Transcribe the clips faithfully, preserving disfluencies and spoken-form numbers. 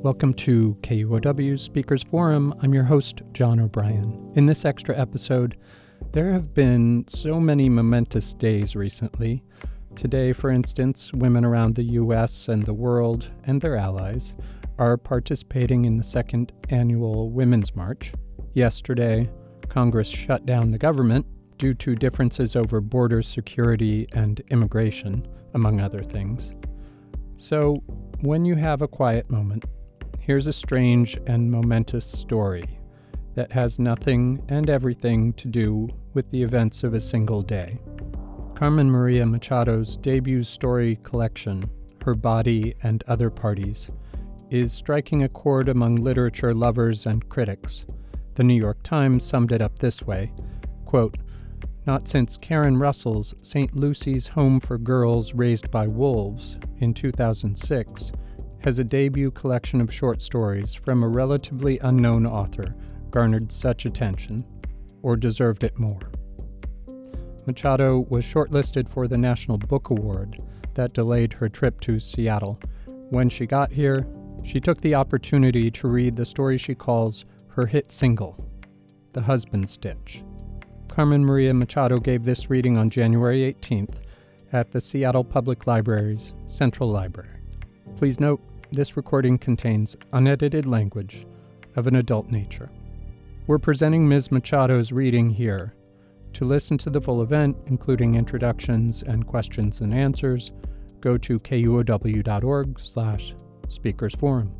Welcome to K U O W's Speakers Forum. I'm your host, John O'Brien. In this extra episode, there have been so many momentous days recently. Today, for instance, women around the U S and the world and their allies are participating in the second annual Women's March. Yesterday, Congress shut down the government due to differences over border security and immigration, among other things. So, when you have a quiet moment, here's a strange and momentous story that has nothing and everything to do with the events of a single day. Carmen Maria Machado's debut story collection, Her Body and Other Parties, is striking a chord among literature lovers and critics. The New York Times summed it up this way, quote, "Not since Karen Russell's Saint Lucy's Home for Girls Raised by Wolves in two thousand six has a debut collection of short stories from a relatively unknown author garnered such attention, or deserved it more." Machado was shortlisted for the National Book Award that delayed her trip to Seattle. When she got here, she took the opportunity to read the story she calls her hit single, The Husband Stitch. Carmen Maria Machado gave this reading on January eighteenth at the Seattle Public Library's Central Library. Please note, this recording contains unedited language of an adult nature. We're presenting Miz Machado's reading here. To listen to the full event, including introductions and questions and answers, go to kuow.org slash speakers forum.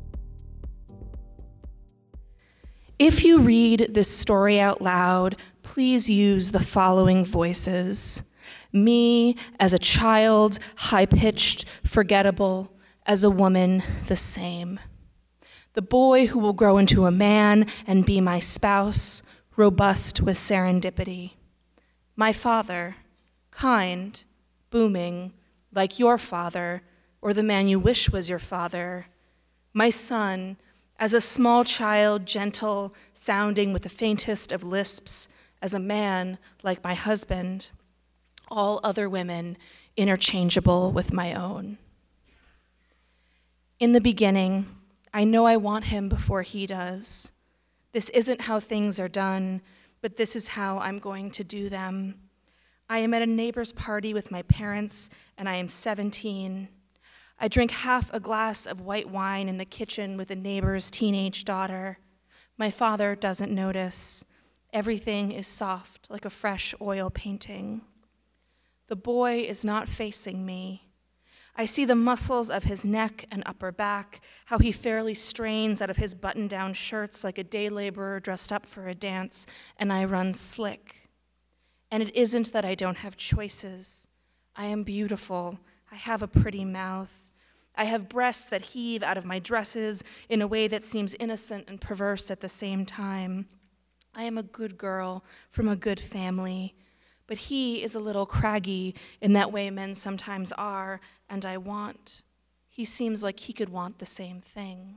If you read this story out loud, please use the following voices. Me as a child, high-pitched, forgettable. As a woman, the same. The boy who will grow into a man and be my spouse, robust with serendipity. My father, kind, booming, like your father, or the man you wish was your father. My son, as a small child, gentle, sounding with the faintest of lisps, as a man, like my husband. All other women, interchangeable with my own. In the beginning, I know I want him before he does. This isn't how things are done, but this is how I'm going to do them. I am at a neighbor's party with my parents, and I am seventeen. I drink half a glass of white wine in the kitchen with a neighbor's teenage daughter. My father doesn't notice. Everything is soft, like a fresh oil painting. The boy is not facing me. I see the muscles of his neck and upper back, how he fairly strains out of his button-down shirts like a day laborer dressed up for a dance, and I run slick. And it isn't that I don't have choices. I am beautiful. I have a pretty mouth. I have breasts that heave out of my dresses in a way that seems innocent and perverse at the same time. I am a good girl from a good family. But he is a little craggy in that way men sometimes are, and I want. He seems like he could want the same thing.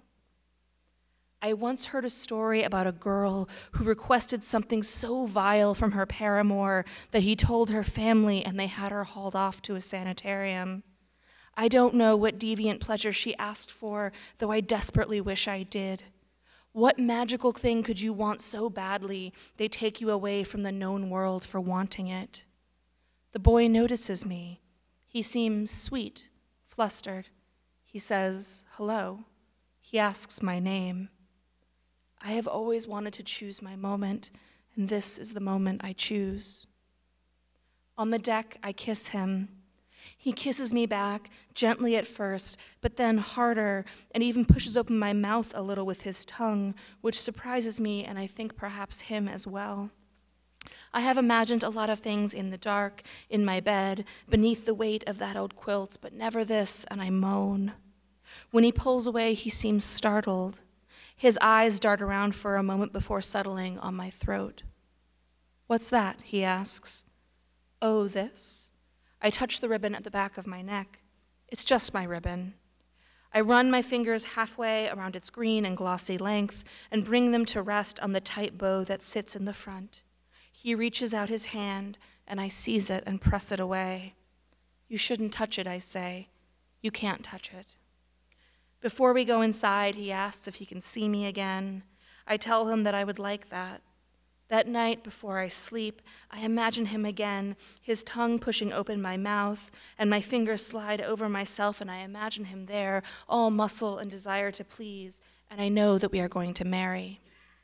I once heard a story about a girl who requested something so vile from her paramour that he told her family and they had her hauled off to a sanitarium. I don't know what deviant pleasure she asked for, though I desperately wish I did. What magical thing could you want so badly they take you away from the known world for wanting it? The boy notices me. He seems sweet, flustered. He says, hello. He asks my name. I have always wanted to choose my moment, and this is the moment I choose. On the deck, I kiss him. He kisses me back, gently at first, but then harder, and even pushes open my mouth a little with his tongue, which surprises me and I think perhaps him as well. I have imagined a lot of things in the dark, in my bed, beneath the weight of that old quilt, but never this, and I moan. When he pulls away, he seems startled. His eyes dart around for a moment before settling on my throat. What's that? He asks. Oh, this? I touch the ribbon at the back of my neck. It's just my ribbon. I run my fingers halfway around its green and glossy length and bring them to rest on the tight bow that sits in the front. He reaches out his hand, and I seize it and press it away. You shouldn't touch it, I say. You can't touch it. Before we go inside, he asks if he can see me again. I tell him that I would like that. That night before I sleep, I imagine him again, his tongue pushing open my mouth, and my fingers slide over myself, and I imagine him there, all muscle and desire to please, and I know that we are going to marry.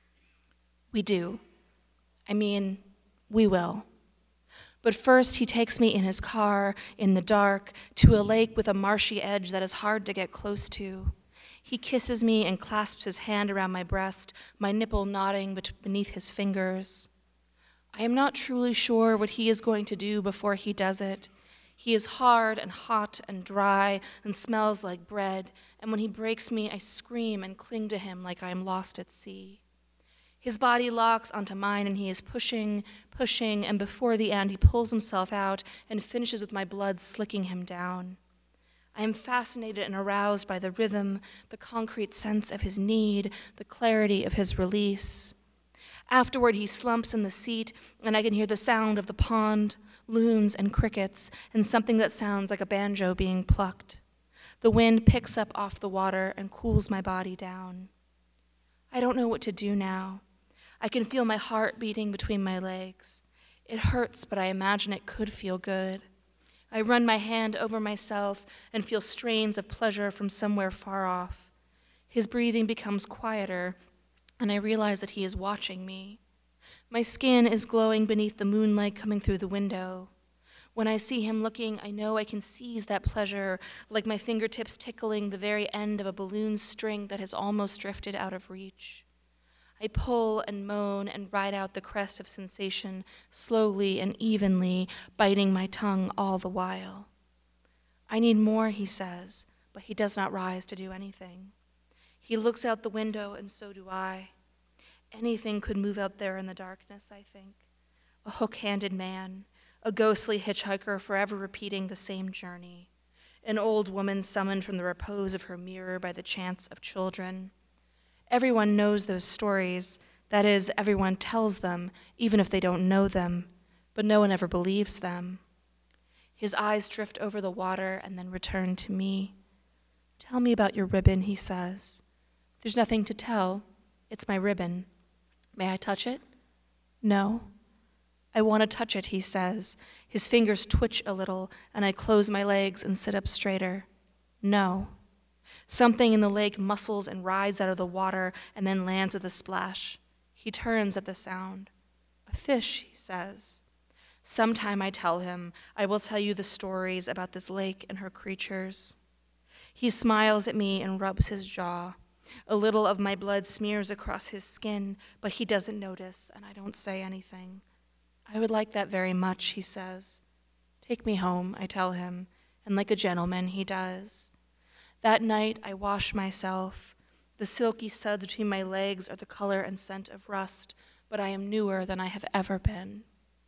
We do. I mean, we will. But first, he takes me in his car, in the dark, to a lake with a marshy edge that is hard to get close to. He kisses me and clasps his hand around my breast, my nipple nodding beneath his fingers. I am not truly sure what he is going to do before he does it. He is hard and hot and dry and smells like bread, and when he breaks me, I scream and cling to him like I am lost at sea. His body locks onto mine, and he is pushing, pushing, and before the end, he pulls himself out and finishes with my blood slicking him down. I am fascinated and aroused by the rhythm, the concrete sense of his need, the clarity of his release. Afterward, he slumps in the seat, and I can hear the sound of the pond, loons and crickets, and something that sounds like a banjo being plucked. The wind picks up off the water and cools my body down. I don't know what to do now. I can feel my heart beating between my legs. It hurts, but I imagine it could feel good. I run my hand over myself and feel strains of pleasure from somewhere far off. His breathing becomes quieter, and I realize that he is watching me. My skin is glowing beneath the moonlight coming through the window. When I see him looking, I know I can seize that pleasure, like my fingertips tickling the very end of a balloon string that has almost drifted out of reach. I pull and moan and ride out the crest of sensation, slowly and evenly, biting my tongue all the while. I need more, he says, but he does not rise to do anything. He looks out the window, and so do I. Anything could move out there in the darkness, I think. A hook-handed man, a ghostly hitchhiker forever repeating the same journey, an old woman summoned from the repose of her mirror by the chants of children. Everyone knows those stories. That is, everyone tells them, even if they don't know them, but no one ever believes them. His eyes drift over the water and then return to me. Tell me about your ribbon, he says. There's nothing to tell. It's my ribbon. May I touch it? No. I want to touch it, he says. His fingers twitch a little, and I close my legs and sit up straighter. No. Something in the lake muscles and rides out of the water and then lands with a splash. He turns at the sound. A fish, he says. Sometime, I tell him, I will tell you the stories about this lake and her creatures. He smiles at me and rubs his jaw. A little of my blood smears across his skin, but he doesn't notice, and I don't say anything. I would like that very much, he says. Take me home, I tell him, and like a gentleman, he does. That night, I wash myself. The silky suds between my legs are the color and scent of rust, but I am newer than I have ever been.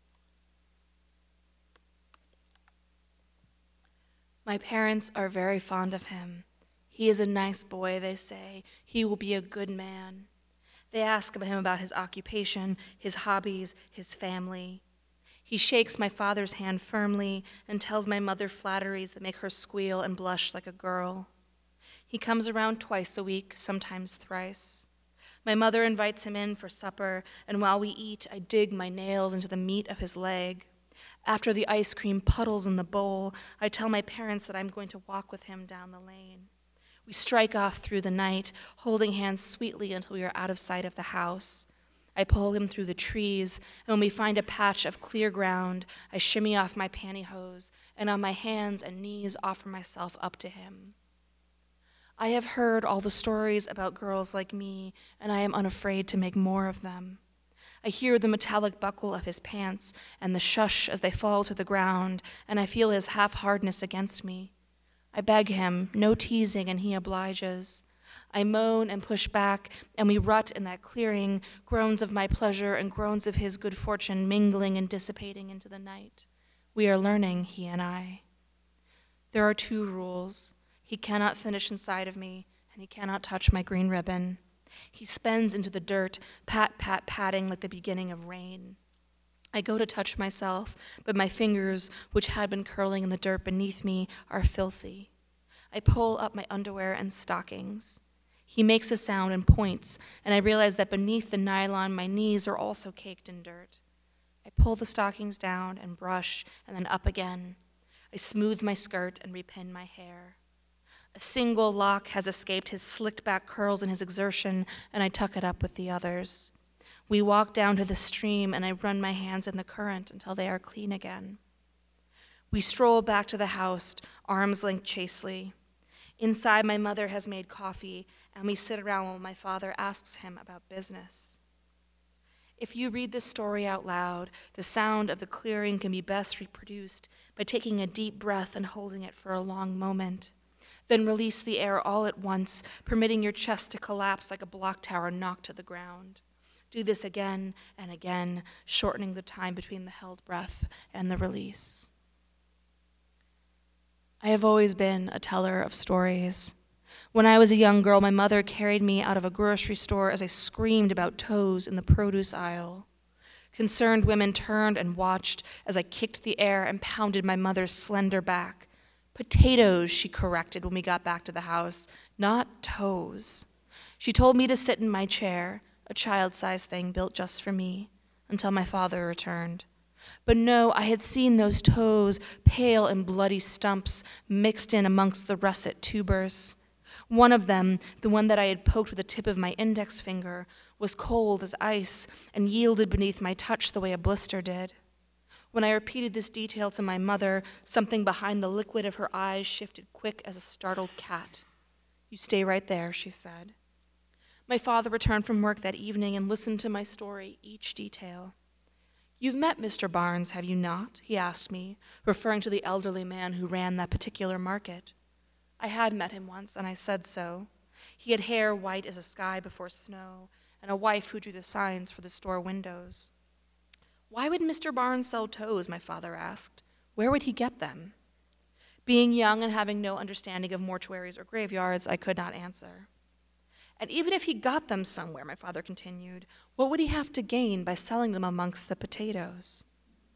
My parents are very fond of him. He is a nice boy, they say. He will be a good man. They ask him about his occupation, his hobbies, his family. He shakes my father's hand firmly and tells my mother flatteries that make her squeal and blush like a girl. He comes around twice a week, sometimes thrice. My mother invites him in for supper, and while we eat, I dig my nails into the meat of his leg. After the ice cream puddles in the bowl, I tell my parents that I'm going to walk with him down the lane. We strike off through the night, holding hands sweetly until we are out of sight of the house. I pull him through the trees, and when we find a patch of clear ground, I shimmy off my pantyhose, and on my hands and knees offer myself up to him. I have heard all the stories about girls like me, and I am unafraid to make more of them. I hear the metallic buckle of his pants and the shush as they fall to the ground, and I feel his half-hardness against me. I beg him, no teasing, and he obliges. I moan and push back, and we rut in that clearing, groans of my pleasure and groans of his good fortune mingling and dissipating into the night. We are learning, he and I. There are two rules. He cannot finish inside of me, and he cannot touch my green ribbon. He spends into the dirt, pat, pat, patting like the beginning of rain. I go to touch myself, but my fingers, which had been curling in the dirt beneath me, are filthy. I pull up my underwear and stockings. He makes a sound and points, and I realize that beneath the nylon, my knees are also caked in dirt. I pull the stockings down and brush, and then up again. I smooth my skirt and repin my hair. A single lock has escaped his slicked back curls in his exertion, and I tuck it up with the others. We walk down to the stream, and I run my hands in the current until they are clean again. We stroll back to the house, arms linked chastely. Inside, my mother has made coffee, and we sit around while my father asks him about business. If you read this story out loud, the sound of the clearing can be best reproduced by taking a deep breath and holding it for a long moment. Then release the air all at once, permitting your chest to collapse like a block tower knocked to the ground. Do this again and again, shortening the time between the held breath and the release. I have always been a teller of stories. When I was a young girl, my mother carried me out of a grocery store as I screamed about toes in the produce aisle. Concerned women turned and watched as I kicked the air and pounded my mother's slender back. Potatoes, she corrected when we got back to the house, not toes. She told me to sit in my chair, a child-sized thing built just for me, until my father returned. But no, I had seen those toes, pale and bloody stumps, mixed in amongst the russet tubers. One of them, the one that I had poked with the tip of my index finger, was cold as ice and yielded beneath my touch the way a blister did. When I repeated this detail to my mother, something behind the liquid of her eyes shifted quick as a startled cat. "You stay right there," she said. My father returned from work that evening and listened to my story, each detail. "You've met Mister Barnes, have you not?" he asked me, referring to the elderly man who ran that particular market. I had met him once, and I said so. He had hair white as a sky before snow, and a wife who drew the signs for the store windows. "Why would Mister Barnes sell toes?" my father asked. "Where would he get them?" Being young and having no understanding of mortuaries or graveyards, I could not answer. "And even if he got them somewhere," my father continued, "what would he have to gain by selling them amongst the potatoes?"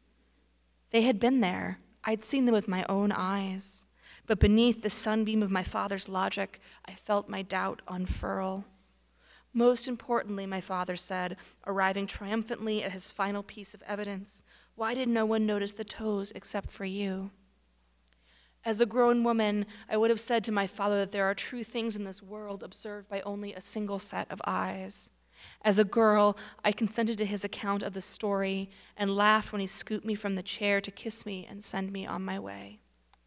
They had been there. I'd seen them with my own eyes. But beneath the sunbeam of my father's logic, I felt my doubt unfurl. Most importantly, my father said, arriving triumphantly at his final piece of evidence, "Why did no one notice the toes except for you?" As a grown woman, I would have said to my father that there are true things in this world observed by only a single set of eyes. As a girl, I consented to his account of the story and laughed when he scooped me from the chair to kiss me and send me on my way.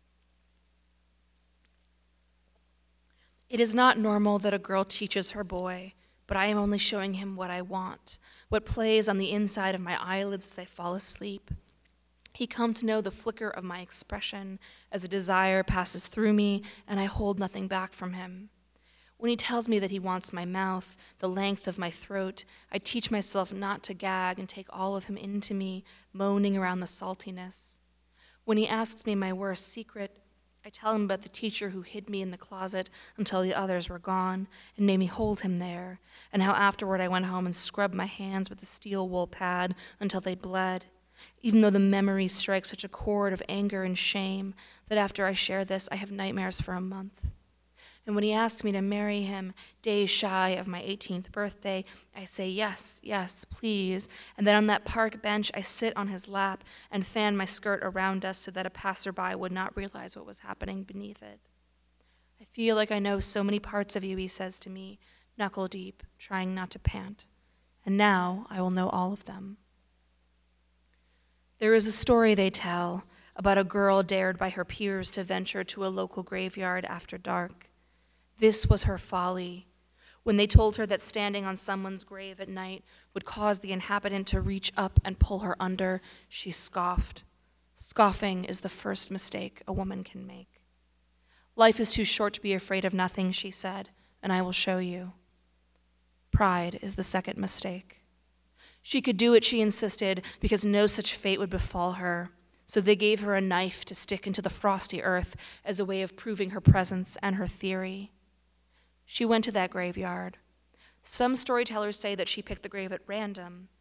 It is not normal that a girl teaches her boy, but I am only showing him what I want, what plays on the inside of my eyelids as I fall asleep. He comes to know the flicker of my expression as a desire passes through me, and I hold nothing back from him. When he tells me that he wants my mouth, the length of my throat, I teach myself not to gag and take all of him into me, moaning around the saltiness. When he asks me my worst secret, I tell him about the teacher who hid me in the closet until the others were gone and made me hold him there, and how afterward I went home and scrubbed my hands with a steel wool pad until they bled, even though the memory strikes such a chord of anger and shame that after I share this, I have nightmares for a month. And when he asks me to marry him, days shy of my eighteenth birthday, I say yes, yes, please. And then on that park bench, I sit on his lap and fan my skirt around us so that a passerby would not realize what was happening beneath it. "I feel like I know so many parts of you," he says to me, knuckle deep, trying not to pant. "And now I will know all of them." There is a story they tell about a girl dared by her peers to venture to a local graveyard after dark. This was her folly. When they told her that standing on someone's grave at night would cause the inhabitant to reach up and pull her under, she scoffed. Scoffing is the first mistake a woman can make. "Life is too short to be afraid of nothing," she said, "and I will show you." Pride is the second mistake. She could do it, she insisted, because no such fate would befall her. So they gave her a knife to stick into the frosty earth as a way of proving her presence and her theory. She went to that graveyard. Some storytellers say that she picked the grave at random.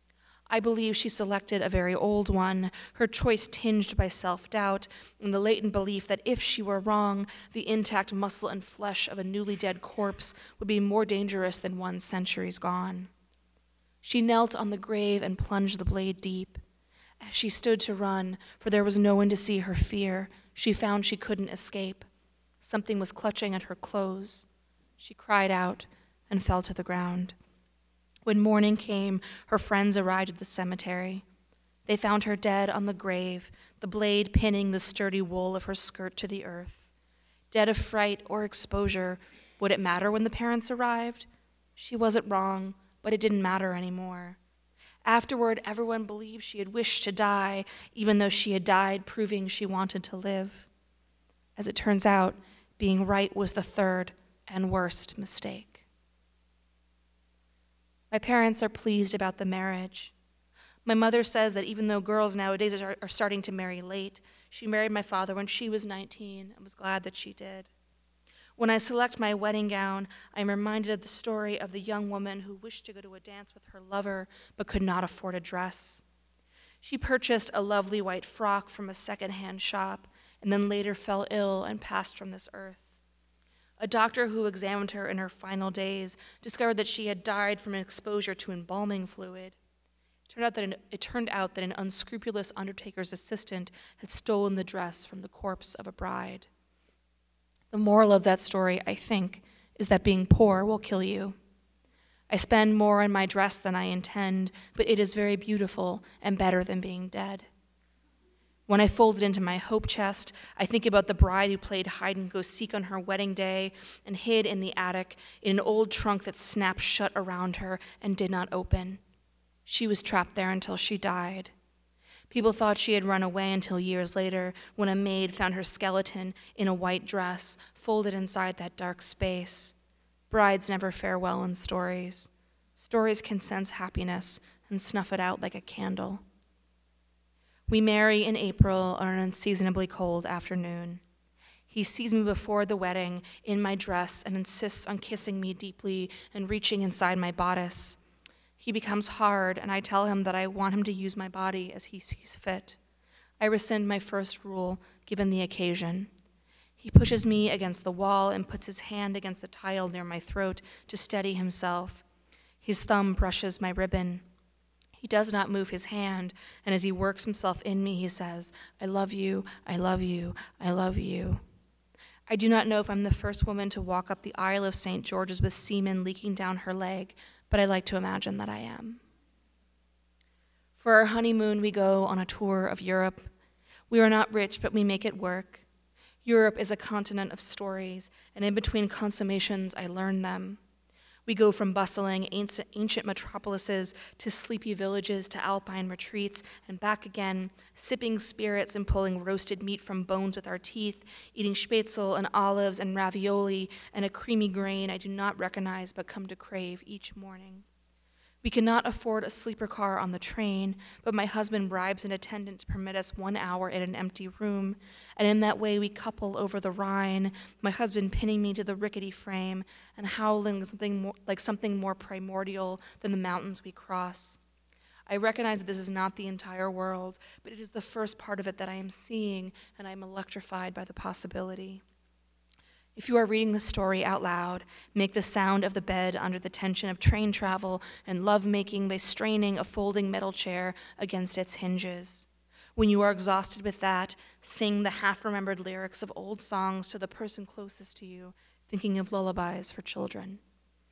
I believe she selected a very old one, her choice tinged by self-doubt and the latent belief that if she were wrong, the intact muscle and flesh of a newly dead corpse would be more dangerous than one centuries gone. She knelt on the grave and plunged the blade deep. As she stood to run, for there was no one to see her fear, she found she couldn't escape. Something was clutching at her clothes. She cried out and fell to the ground. When morning came, her friends arrived at the cemetery. They found her dead on the grave, the blade pinning the sturdy wool of her skirt to the earth. Dead of fright or exposure, would it matter when the parents arrived? She wasn't wrong, but it didn't matter anymore. Afterward, everyone believed she had wished to die, even though she had died proving she wanted to live. As it turns out, being right was the third and worst mistake. My parents are pleased about the marriage. My mother says that even though girls nowadays are, are starting to marry late, she married my father when she was nineteen and was glad that she did. When I select my wedding gown, I am reminded of the story of the young woman who wished to go to a dance with her lover but could not afford a dress. She purchased a lovely white frock from a secondhand shop and then later fell ill and passed from this earth. A doctor who examined her in her final days discovered that she had died from an exposure to embalming fluid. It turned out that an, it turned out that an unscrupulous undertaker's assistant had stolen the dress from the corpse of a bride. The moral of that story, I think, is that being poor will kill you. I spend more on my dress than I intend, but it is very beautiful and better than being dead. When I fold it into my hope chest, I think about the bride who played hide-and-go-seek on her wedding day and hid in the attic in an old trunk that snapped shut around her and did not open. She was trapped there until she died. People thought she had run away until years later when a maid found her skeleton in a white dress folded inside that dark space. Brides never fare well in stories. Stories can sense happiness and snuff it out like a candle. We marry in April on an unseasonably cold afternoon. He sees me before the wedding in my dress and insists on kissing me deeply and reaching inside my bodice. He becomes hard, and I tell him that I want him to use my body as he sees fit. I rescind my first rule, given the occasion. He pushes me against the wall and puts his hand against the tile near my throat to steady himself. His thumb brushes my ribbon. He does not move his hand, and as he works himself in me, he says, I love you, I love you, I love you. I do not know if I'm the first woman to walk up the aisle of Saint George's with semen leaking down her leg, but I like to imagine that I am. For our honeymoon, we go on a tour of Europe. We are not rich, but we make it work. Europe is a continent of stories, and in between consummations, I learn them. We go from bustling ancient metropolises to sleepy villages to alpine retreats and back again, sipping spirits and pulling roasted meat from bones with our teeth, eating spätzle and olives and ravioli and a creamy grain I do not recognize but come to crave each morning. We cannot afford a sleeper car on the train, but my husband bribes an attendant to permit us one hour in an empty room, and in that way we couple over the Rhine, my husband pinning me to the rickety frame and howling something more, like something more primordial than the mountains we cross. I recognize that this is not the entire world, but it is the first part of it that I am seeing, and I am electrified by the possibility. If you are reading the story out loud, make the sound of the bed under the tension of train travel and love-making by straining a folding metal chair against its hinges. When you are exhausted with that, sing the half-remembered lyrics of old songs to the person closest to you, thinking of lullabies for children.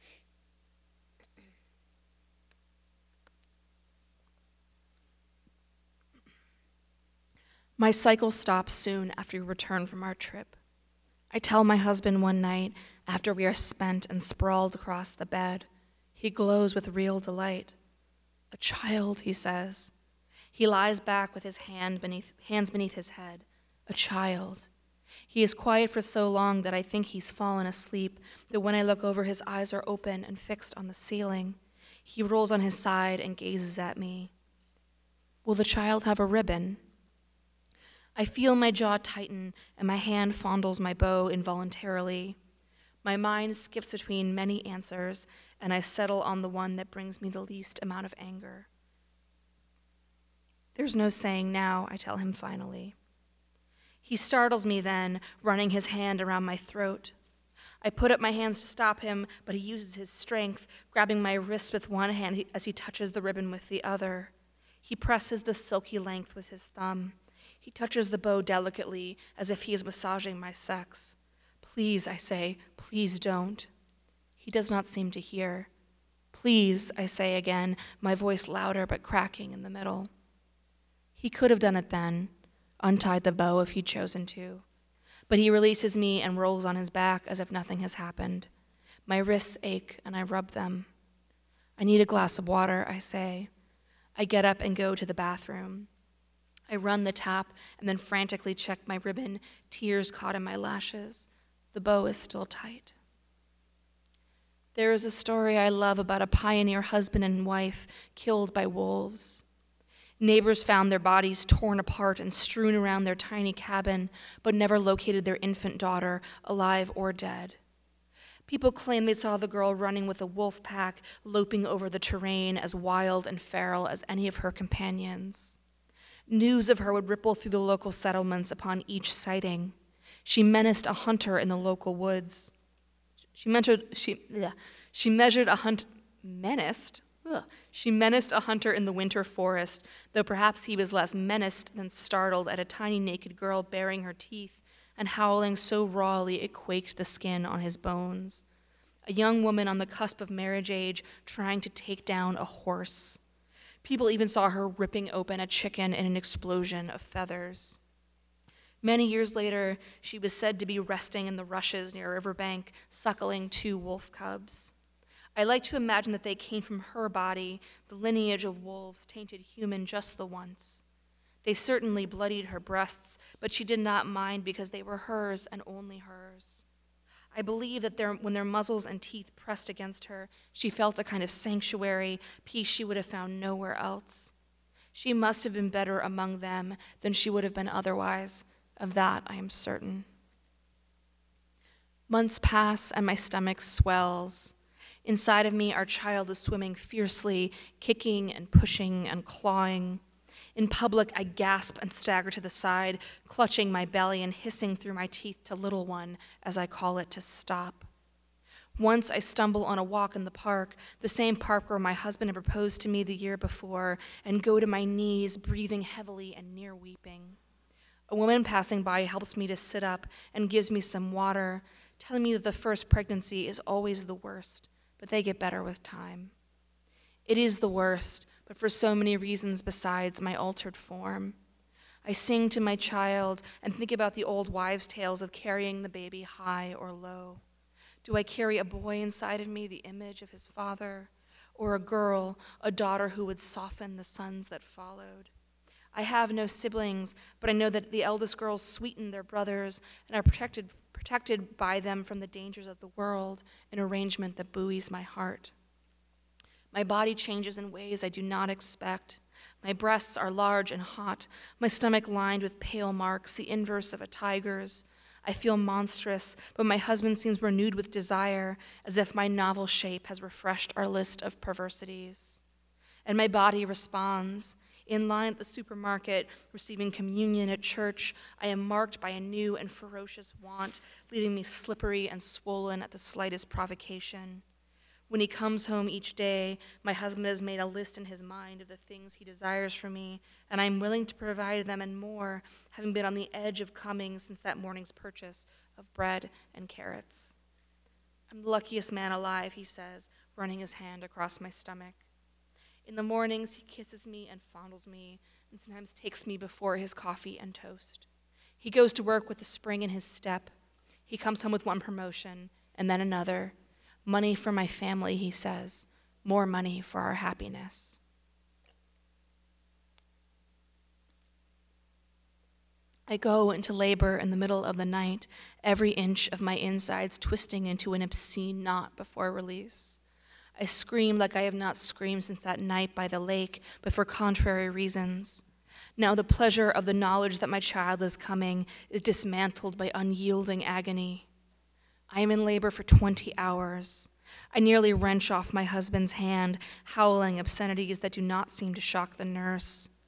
My cycle stops soon after we return from our trip. I tell my husband one night, after we are spent and sprawled across the bed. He glows with real delight. A child, he says. He lies back with his hand beneath, hands beneath his head. A child. He is quiet for so long that I think he's fallen asleep, that when I look over, his eyes are open and fixed on the ceiling. He rolls on his side and gazes at me. Will the child have a ribbon? I feel my jaw tighten, and my hand fondles my bow involuntarily. My mind skips between many answers, and I settle on the one that brings me the least amount of anger. There's no saying now, I tell him finally. He startles me then, running his hand around my throat. I put up my hands to stop him, but he uses his strength, grabbing my wrist with one hand as he touches the ribbon with the other. He presses the silky length with his thumb. He touches the bow delicately, as if he is massaging my sex. Please, I say, please don't. He does not seem to hear. Please, I say again, my voice louder but cracking in the middle. He could have done it then, untied the bow if he'd chosen to. But he releases me and rolls on his back as if nothing has happened. My wrists ache and I rub them. I need a glass of water, I say. I get up and go to the bathroom. I run the tap and then frantically check my ribbon, tears caught in my lashes. The bow is still tight. There is a story I love about a pioneer husband and wife killed by wolves. Neighbors found their bodies torn apart and strewn around their tiny cabin, but never located their infant daughter, alive or dead. People claim they saw the girl running with a wolf pack, loping over the terrain as wild and feral as any of her companions. News of her would ripple through the local settlements upon each sighting. She menaced a hunter in the local woods. She measured, she, yeah, she measured a hunt, menaced? Ugh. She menaced a hunter in the winter forest, though perhaps he was less menaced than startled at a tiny naked girl baring her teeth and howling so rawly it quaked the skin on his bones. A young woman on the cusp of marriage age trying to take down a horse. People even saw her ripping open a chicken in an explosion of feathers. Many years later, she was said to be resting in the rushes near a riverbank, suckling two wolf cubs. I like to imagine that they came from her body, the lineage of wolves tainted human just the once. They certainly bloodied her breasts, but she did not mind because they were hers and only hers. I believe that their, when their muzzles and teeth pressed against her, she felt a kind of sanctuary, peace she would have found nowhere else. She must have been better among them than she would have been otherwise. Of that, I am certain. Months pass and my stomach swells. Inside of me, our child is swimming fiercely, kicking and pushing and clawing. In public, I gasp and stagger to the side, clutching my belly and hissing through my teeth to little one, as I call it, to stop. Once I stumble on a walk in the park, the same park where my husband had proposed to me the year before, and go to my knees, breathing heavily and near weeping. A woman passing by helps me to sit up and gives me some water, telling me that the first pregnancy is always the worst, but they get better with time. It is the worst, but for so many reasons besides my altered form. I sing to my child and think about the old wives' tales of carrying the baby high or low. Do I carry a boy inside of me, the image of his father, or a girl, a daughter who would soften the sons that followed? I have no siblings, but I know that the eldest girls sweeten their brothers and are protected protected by them from the dangers of the world, an arrangement that buoys my heart. My body changes in ways I do not expect. My breasts are large and hot, my stomach lined with pale marks, the inverse of a tiger's. I feel monstrous, but my husband seems renewed with desire, as if my novel shape has refreshed our list of perversities. And my body responds. In line at the supermarket, receiving communion at church, I am marked by a new and ferocious want, leaving me slippery and swollen at the slightest provocation. When he comes home each day, my husband has made a list in his mind of the things he desires from me, and I am willing to provide them and more, having been on the edge of coming since that morning's purchase of bread and carrots. I'm the luckiest man alive, he says, running his hand across my stomach. In the mornings, he kisses me and fondles me, and sometimes takes me before his coffee and toast. He goes to work with a spring in his step. He comes home with one promotion, and then another. Money for my family, he says. More money for our happiness. I go into labor in the middle of the night, every inch of my insides twisting into an obscene knot before release. I scream like I have not screamed since that night by the lake, but for contrary reasons. Now the pleasure of the knowledge that my child is coming is dismantled by unyielding agony. I am in labor for twenty hours. I nearly wrench off my husband's hand, howling obscenities that do not seem to shock the nurse.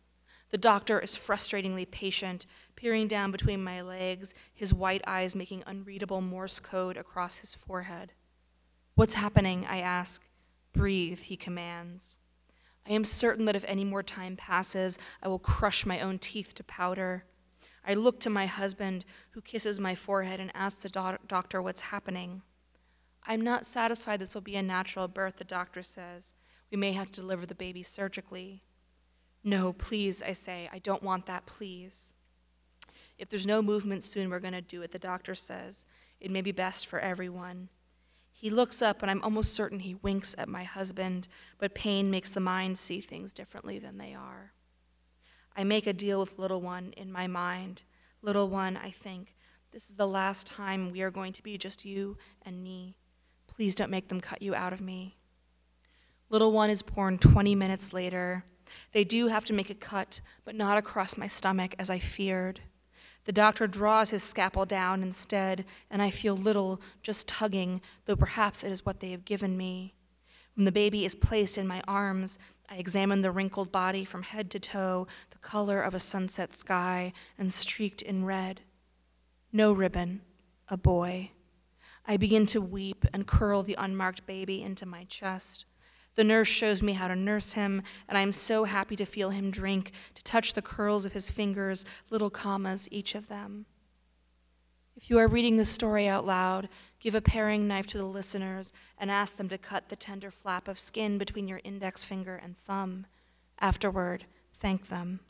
The doctor is frustratingly patient, peering down between my legs, his white eyes making unreadable Morse code across his forehead. "What's happening?" I ask. "Breathe," he commands. I am certain that if any more time passes, I will crush my own teeth to powder. I look to my husband, who kisses my forehead and asks the do- doctor what's happening. "I'm not satisfied this will be a natural birth," the doctor says. "We may have to deliver the baby surgically." "No, please," I say. "I don't want that, please." "If there's no movement soon, we're going to do it," the doctor says. "It may be best for everyone." He looks up, and I'm almost certain he winks at my husband, but pain makes the mind see things differently than they are. I make a deal with little one in my mind. "Little one," I think, "this is the last time we are going to be just you and me. Please don't make them cut you out of me." Little one is born twenty minutes later. They do have to make a cut, but not across my stomach as I feared. The doctor draws his scalpel down instead, and I feel little, just tugging, though perhaps it is what they have given me. When the baby is placed in my arms, I examine the wrinkled body from head to toe, the color of a sunset sky, and streaked in red. No ribbon, a boy. I begin to weep and curl the unmarked baby into my chest. The nurse shows me how to nurse him, and I am so happy to feel him drink, to touch the curls of his fingers, little commas, each of them. If you are reading the story out loud, give a paring knife to the listeners and ask them to cut the tender flap of skin between your index finger and thumb. Afterward, thank them.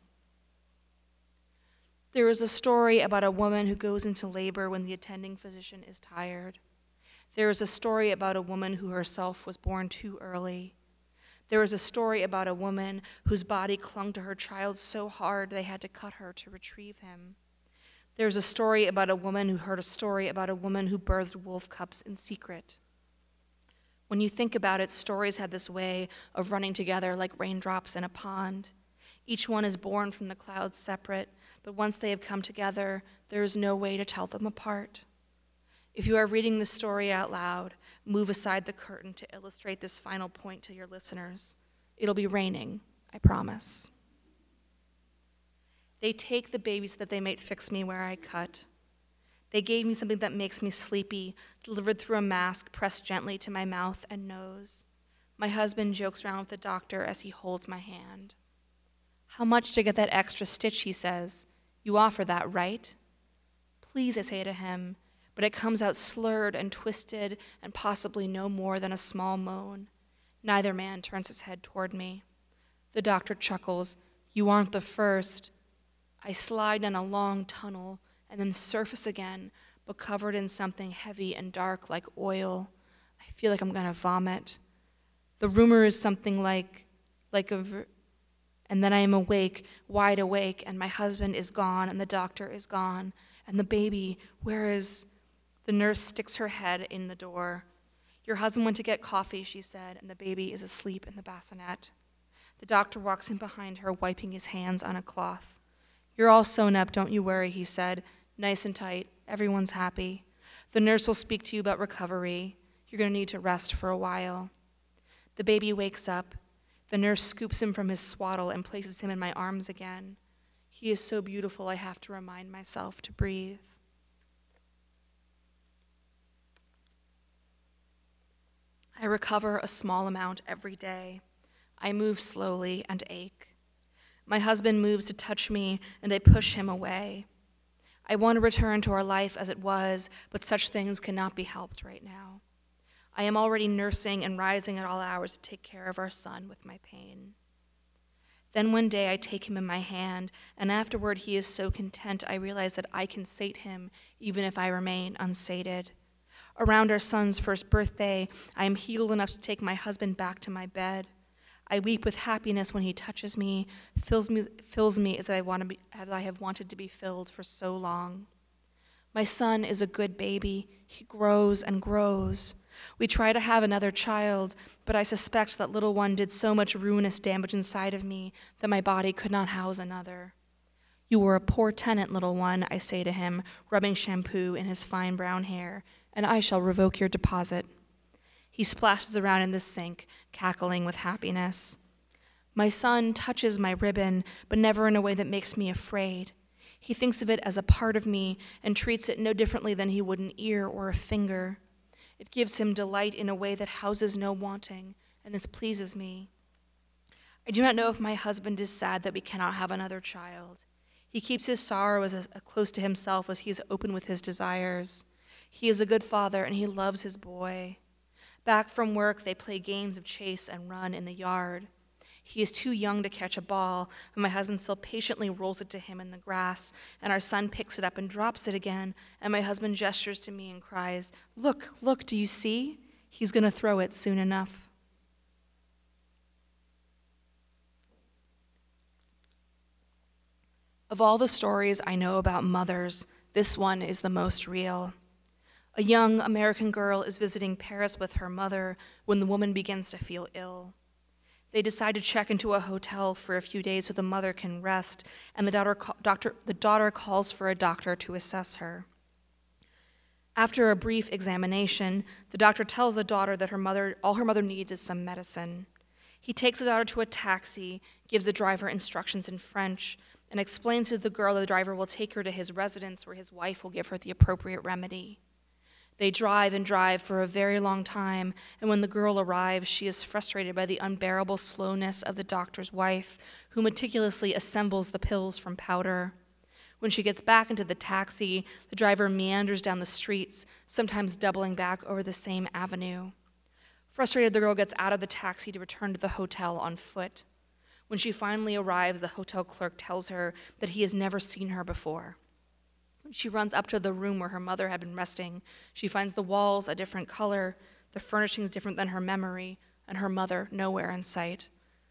There is a story about a woman who goes into labor when the attending physician is tired. There is a story about a woman who herself was born too early. There is a story about a woman whose body clung to her child so hard they had to cut her to retrieve him. There is a story about a woman who heard a story about a woman who birthed wolf cubs in secret. When you think about it, stories have this way of running together like raindrops in a pond. Each one is born from the clouds separate, but once they have come together, there is no way to tell them apart. If you are reading the story out loud, move aside the curtain to illustrate this final point to your listeners. It'll be raining, I promise. They take the baby so that they might fix me where I cut. They gave me something that makes me sleepy, delivered through a mask pressed gently to my mouth and nose. My husband jokes around with the doctor as he holds my hand. "How much to get that extra stitch?" he says. "You offer that, right?" "Please," I say to him, but it comes out slurred and twisted and possibly no more than a small moan. Neither man turns his head toward me. The doctor chuckles. "You aren't the first." I slide down a long tunnel and then surface again, but covered in something heavy and dark like oil. I feel like I'm going to vomit. The rumor is something like, like a, ver- and then I am awake, wide awake, and my husband is gone, and the doctor is gone, and the baby, where is... The nurse sticks her head in the door. "Your husband went to get coffee," she said, "and the baby is asleep in the bassinet." The doctor walks in behind her, wiping his hands on a cloth. "You're all sewn up, don't you worry," he said. "Nice and tight. Everyone's happy. The nurse will speak to you about recovery. You're going to need to rest for a while." The baby wakes up. The nurse scoops him from his swaddle and places him in my arms again. He is so beautiful, I have to remind myself to breathe. I recover a small amount every day. I move slowly and ache. My husband moves to touch me, and I push him away. I want to return to our life as it was, but such things cannot be helped right now. I am already nursing and rising at all hours to take care of our son with my pain. Then one day I take him in my hand, and afterward he is so content I realize that I can sate him even if I remain unsated. Around our son's first birthday, I am healed enough to take my husband back to my bed. I weep with happiness when he touches me, fills me, fills me as I want to be, as I have wanted to be filled for so long. My son is a good baby. He grows and grows. We try to have another child, but I suspect that little one did so much ruinous damage inside of me that my body could not house another. "You were a poor tenant, little one," I say to him, rubbing shampoo in his fine brown hair, "and I shall revoke your deposit." He splashes around in the sink, cackling with happiness. My son touches my ribbon, but never in a way that makes me afraid. He thinks of it as a part of me and treats it no differently than he would an ear or a finger. It gives him delight in a way that houses no wanting, and this pleases me. I do not know if my husband is sad that we cannot have another child. He keeps his sorrow as, as close to himself as he is open with his desires. He is a good father, and he loves his boy. Back from work, they play games of chase and run in the yard. He is too young to catch a ball, and my husband still patiently rolls it to him in the grass, and our son picks it up and drops it again, and my husband gestures to me and cries, "Look, look, do you see? He's going to throw it soon enough." Of all the stories I know about mothers, this one is the most real. A young American girl is visiting Paris with her mother when the woman begins to feel ill. They decide to check into a hotel for a few days so the mother can rest, and the daughter, doctor, the daughter calls for a doctor to assess her. After a brief examination, the doctor tells the daughter that her mother, all her mother needs is some medicine. He takes the daughter to a taxi, gives the driver instructions in French, and explains to the girl that the driver will take her to his residence where his wife will give her the appropriate remedy. They drive and drive for a very long time, and when the girl arrives, she is frustrated by the unbearable slowness of the doctor's wife, who meticulously assembles the pills from powder. When she gets back into the taxi, the driver meanders down the streets, sometimes doubling back over the same avenue. Frustrated, the girl gets out of the taxi to return to the hotel on foot. When she finally arrives, the hotel clerk tells her that he has never seen her before. When she runs up to the room where her mother had been resting, she finds the walls a different color, the furnishings different than her memory, and her mother nowhere in sight.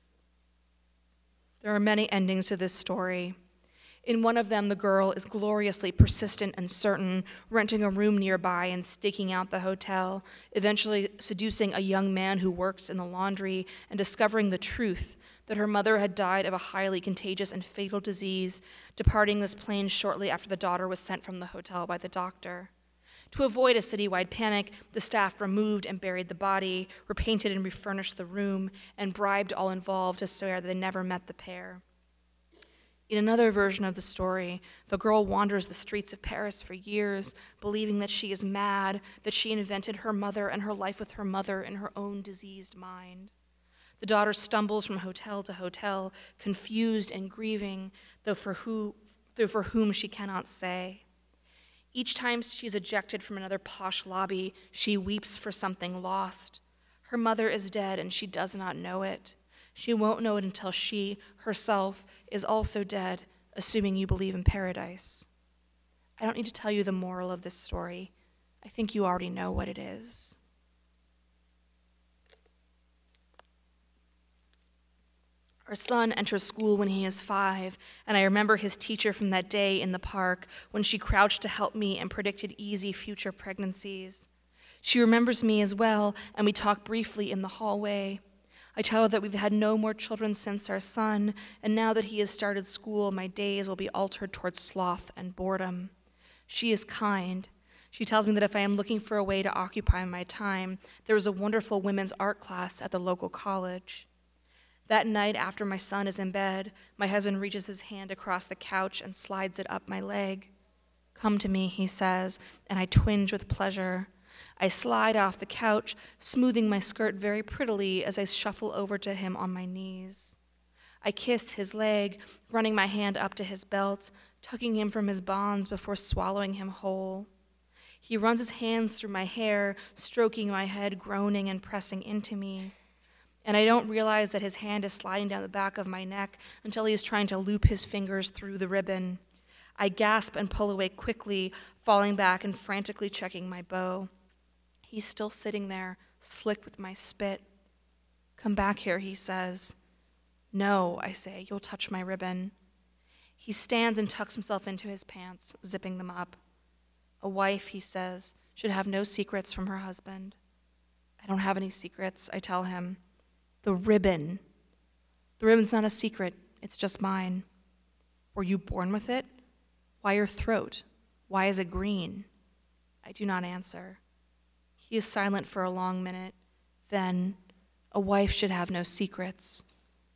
There are many endings to this story. In one of them, the girl is gloriously persistent and certain, renting a room nearby and staking out the hotel, eventually seducing a young man who works in the laundry and discovering the truth that her mother had died of a highly contagious and fatal disease, departing this plane shortly after the daughter was sent from the hotel by the doctor. To avoid a citywide panic, the staff removed and buried the body, repainted and refurnished the room, and bribed all involved to swear that they never met the pair. In another version of the story, the girl wanders the streets of Paris for years, believing that she is mad, that she invented her mother and her life with her mother in her own diseased mind. The daughter stumbles from hotel to hotel, confused and grieving, though for, who, though for whom she cannot say. Each time she is ejected from another posh lobby, she weeps for something lost. Her mother is dead, and she does not know it. She won't know it until she, herself, is also dead, assuming you believe in paradise. I don't need to tell you the moral of this story. I think you already know what it is. Our son enters school when he is five, and I remember his teacher from that day in the park when she crouched to help me and predicted easy future pregnancies. She remembers me as well, and we talk briefly in the hallway. I tell her that we've had no more children since our son, and now that he has started school, my days will be altered towards sloth and boredom. She is kind. She tells me that if I am looking for a way to occupy my time, there is a wonderful women's art class at the local college. That night, after my son is in bed, my husband reaches his hand across the couch and slides it up my leg. "Come to me," he says, and I twinge with pleasure. I slide off the couch, smoothing my skirt very prettily as I shuffle over to him on my knees. I kiss his leg, running my hand up to his belt, tugging him from his bonds before swallowing him whole. He runs his hands through my hair, stroking my head, groaning and pressing into me. And I don't realize that his hand is sliding down the back of my neck until he is trying to loop his fingers through the ribbon. I gasp and pull away quickly, falling back and frantically checking my bow. He's still sitting there, slick with my spit. "Come back here," he says. "No," I say, "you'll touch my ribbon." He stands and tucks himself into his pants, zipping them up. A wife, he says, should have no secrets from her husband. I don't have any secrets, I tell him. The ribbon. The ribbon's not a secret, it's just mine. Were you born with it? Why your throat? Why is it green? I do not answer. He is silent for a long minute. Then, a wife should have no secrets.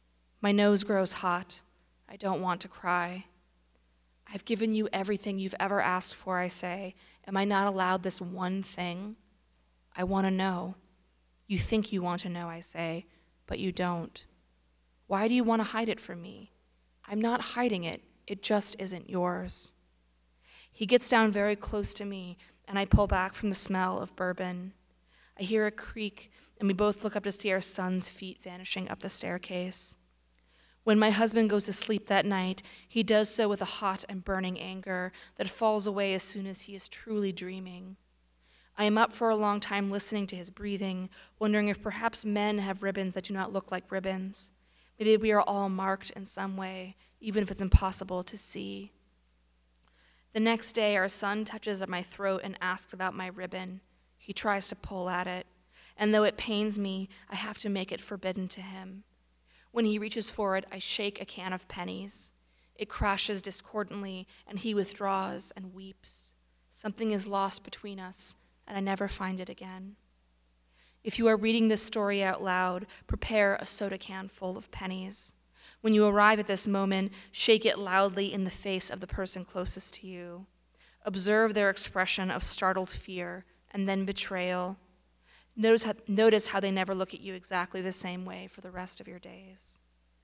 My nose grows hot. I don't want to cry. I've given you everything you've ever asked for, I say. Am I not allowed this one thing? I want to know. You think you want to know, I say, but you don't. Why do you want to hide it from me? I'm not hiding it. It just isn't yours. He gets down very close to me, and I pull back from the smell of bourbon. I hear a creak, and we both look up to see our son's feet vanishing up the staircase. When my husband goes to sleep that night, he does so with a hot and burning anger that falls away as soon as he is truly dreaming. I am up for a long time listening to his breathing, wondering if perhaps men have ribbons that do not look like ribbons. Maybe we are all marked in some way, even if it's impossible to see. The next day, our son touches at my throat and asks about my ribbon. He tries to pull at it, and though it pains me, I have to make it forbidden to him. When he reaches for it, I shake a can of pennies. It crashes discordantly, and he withdraws and weeps. Something is lost between us, and I never find it again. If you are reading this story out loud, prepare a soda can full of pennies. When you arrive at this moment, shake it loudly in the face of the person closest to you. Observe their expression of startled fear and then betrayal. Notice how, notice how they never look at you exactly the same way for the rest of your days.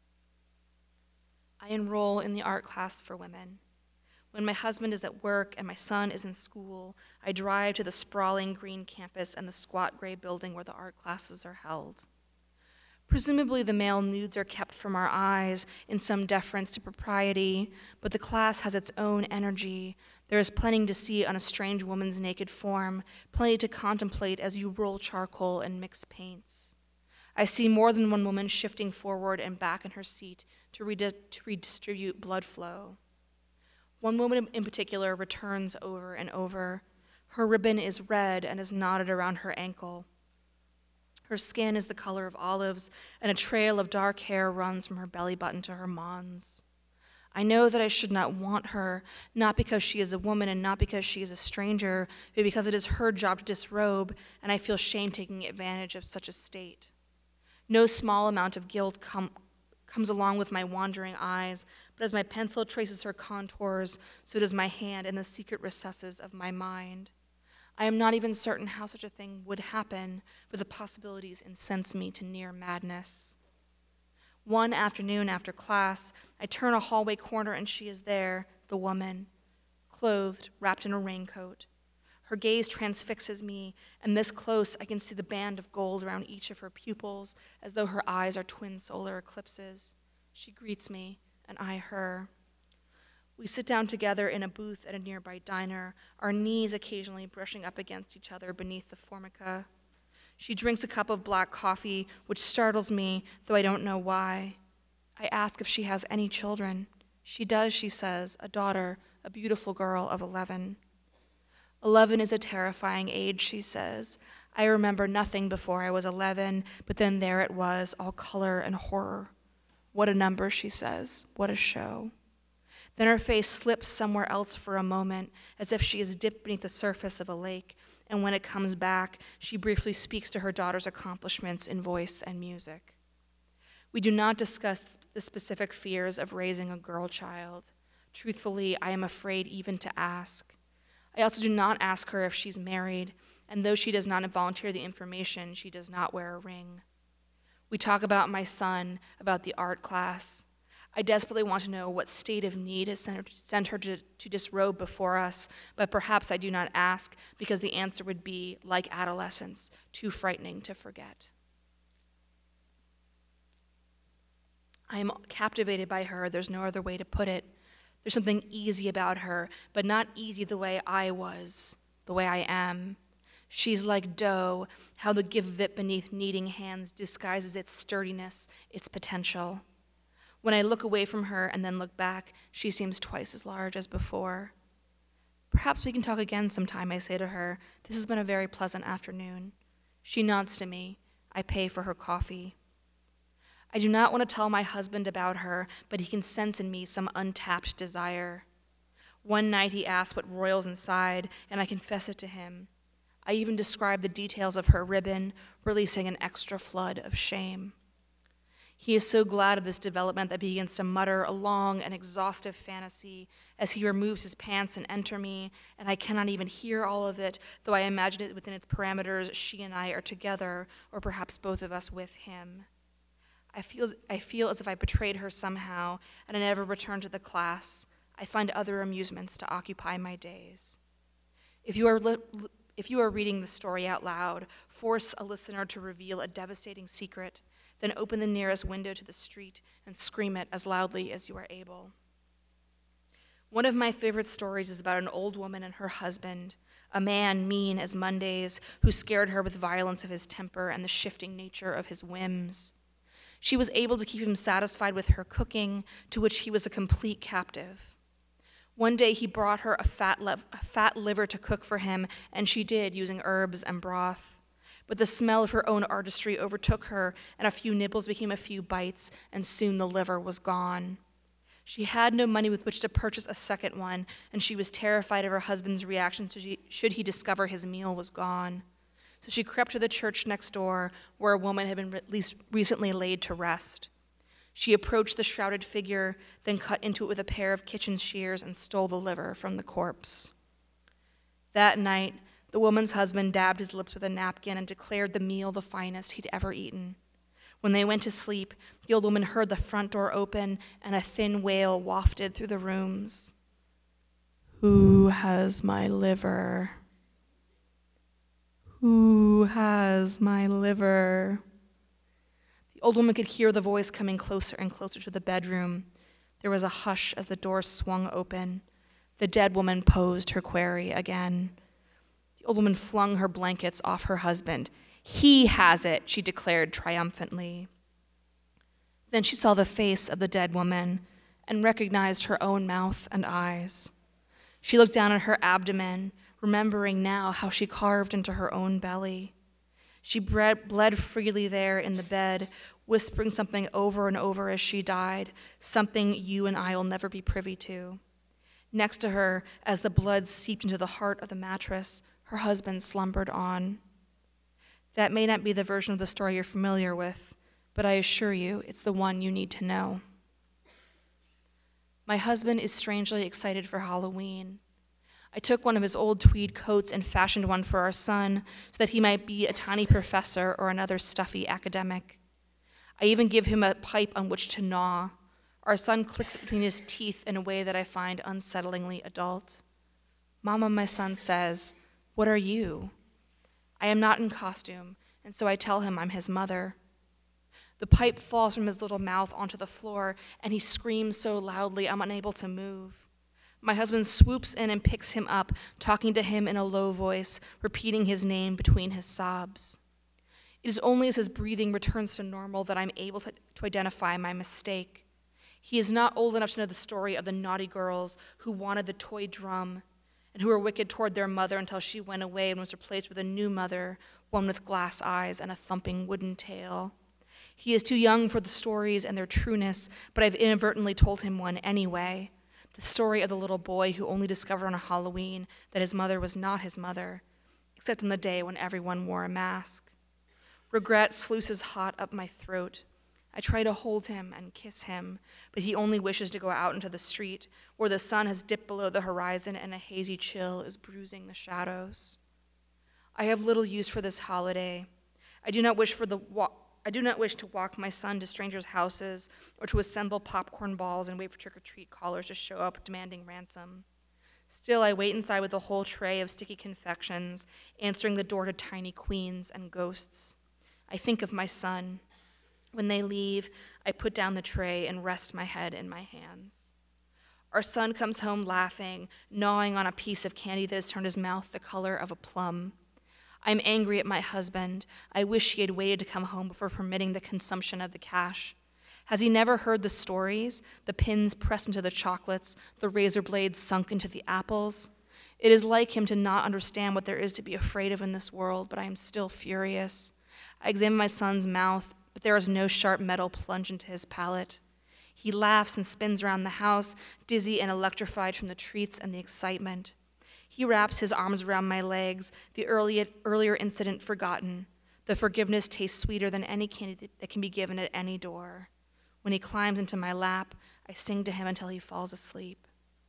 I enroll in the art class for women. When my husband is at work and my son is in school, I drive to the sprawling green campus and the squat gray building where the art classes are held. Presumably the male nudes are kept from our eyes in some deference to propriety, but the class has its own energy. There is plenty to see on a strange woman's naked form, plenty to contemplate as you roll charcoal and mix paints. I see more than one woman shifting forward and back in her seat to, redi- to redistribute blood flow. One woman in particular returns over and over. Her ribbon is red and is knotted around her ankle. Her skin is the color of olives, and a trail of dark hair runs from her belly button to her mons. I know that I should not want her, not because she is a woman and not because she is a stranger, but because it is her job to disrobe, and I feel shame taking advantage of such a state. No small amount of guilt com- comes along with my wandering eyes, but as my pencil traces her contours, so does my hand in the secret recesses of my mind. I am not even certain how such a thing would happen, but the possibilities incense me to near madness. One afternoon after class, I turn a hallway corner and she is there, the woman, clothed, wrapped in a raincoat. Her gaze transfixes me, and this close I can see the band of gold around each of her pupils, as though her eyes are twin solar eclipses. She greets me, and I her. We sit down together in a booth at a nearby diner, our knees occasionally brushing up against each other beneath the formica. She drinks a cup of black coffee, which startles me, though I don't know why. I ask if she has any children. She does, she says, a daughter, a beautiful girl of eleven. Eleven is a terrifying age, she says. I remember nothing before I was eleven, but then there it was, all color and horror. What a number, she says. What a show. Then her face slips somewhere else for a moment, as if she is dipped beneath the surface of a lake, and when it comes back, she briefly speaks to her daughter's accomplishments in voice and music. We do not discuss the specific fears of raising a girl child. Truthfully, I am afraid even to ask. I also do not ask her if she's married, and though she does not volunteer the information, she does not wear a ring. We talk about my son, about the art class. I desperately want to know what state of need has sent her to, to disrobe before us, but perhaps I do not ask because the answer would be, like adolescence, too frightening to forget. I am captivated by her. There's no other way to put it. There's something easy about her, but not easy the way I was, the way I am. She's like dough, how the give it beneath kneading hands disguises its sturdiness, its potential. When I look away from her and then look back, she seems twice as large as before. Perhaps we can talk again sometime, I say to her. This has been a very pleasant afternoon. She nods to me. I pay for her coffee. I do not want to tell my husband about her, but he can sense in me some untapped desire. One night he asked what roils inside, and I confess it to him. I even describe the details of her ribbon, releasing an extra flood of shame. He is so glad of this development that he begins to mutter a long and exhaustive fantasy as he removes his pants and enters me, and I cannot even hear all of it, though I imagine it within its parameters. She and I are together, or perhaps both of us with him. I feel, I feel as if I betrayed her somehow, and I never return to the class. I find other amusements to occupy my days. If you are li- if you are reading the story out loud, force a listener to reveal a devastating secret, then open the nearest window to the street and scream it as loudly as you are able. One of my favorite stories is about an old woman and her husband, a man mean as Mondays, who scared her with violence of his temper and the shifting nature of his whims. She was able to keep him satisfied with her cooking, to which he was a complete captive. One day he brought her a fat, le- a fat liver to cook for him, and she did, using herbs and broth. But the smell of her own artistry overtook her, and a few nibbles became a few bites, and soon the liver was gone. She had no money with which to purchase a second one, and she was terrified of her husband's reaction should he discover his meal was gone. So she crept to the church next door, where a woman had been at least recently laid to rest. She approached the shrouded figure, then cut into it with a pair of kitchen shears and stole the liver from the corpse. That night, the woman's husband dabbed his lips with a napkin and declared the meal the finest he'd ever eaten. When they went to sleep, the old woman heard the front door open and a thin wail wafted through the rooms. "Who has my liver? Who has my liver?" The old woman could hear the voice coming closer and closer to the bedroom. There was a hush as the door swung open. The dead woman posed her query again. The old woman flung her blankets off her husband. "He has it," she declared triumphantly. Then she saw the face of the dead woman and recognized her own mouth and eyes. She looked down at her abdomen, remembering now how she carved into her own belly. She bled freely there in the bed, whispering something over and over as she died, something you and I will never be privy to. Next to her, as the blood seeped into the heart of the mattress, her husband slumbered on. That may not be the version of the story you're familiar with, but I assure you it's the one you need to know. My husband is strangely excited for Halloween. I took one of his old tweed coats and fashioned one for our son so that he might be a tiny professor or another stuffy academic. I even give him a pipe on which to gnaw. Our son clicks between his teeth in a way that I find unsettlingly adult. "Mama," my son says, "what are you?" I am not in costume, and so I tell him I'm his mother. The pipe falls from his little mouth onto the floor, and he screams so loudly I'm unable to move. My husband swoops in and picks him up, talking to him in a low voice, repeating his name between his sobs. It is only as his breathing returns to normal that I'm able to, to identify my mistake. He is not old enough to know the story of the naughty girls who wanted the toy drum and who were wicked toward their mother until she went away and was replaced with a new mother, one with glass eyes and a thumping wooden tail. He is too young for the stories and their trueness, but I've inadvertently told him one anyway. The story of the little boy who only discovered on a Halloween that his mother was not his mother, except on the day when everyone wore a mask. Regret sluices hot up my throat. I try to hold him and kiss him, but he only wishes to go out into the street, where the sun has dipped below the horizon and a hazy chill is bruising the shadows. I have little use for this holiday. I do not wish for the wa- I do not wish to walk my son to strangers' houses or to assemble popcorn balls and wait for trick-or-treat callers to show up demanding ransom. Still, I wait inside with a whole tray of sticky confections, answering the door to tiny queens and ghosts. I think of my son. When they leave, I put down the tray and rest my head in my hands. Our son comes home laughing, gnawing on a piece of candy that has turned his mouth the color of a plum. I'm angry at my husband. I wish he had waited to come home before permitting the consumption of the cash. Has he never heard the stories, the pins pressed into the chocolates, the razor blades sunk into the apples? It is like him to not understand what there is to be afraid of in this world, but I am still furious. I examine my son's mouth, but there is no sharp metal plunge into his palate. He laughs and spins around the house, dizzy and electrified from the treats and the excitement. He wraps his arms around my legs, the early, earlier incident forgotten. The forgiveness tastes sweeter than any candy that can be given at any door. When he climbs into my lap, I sing to him until he falls asleep.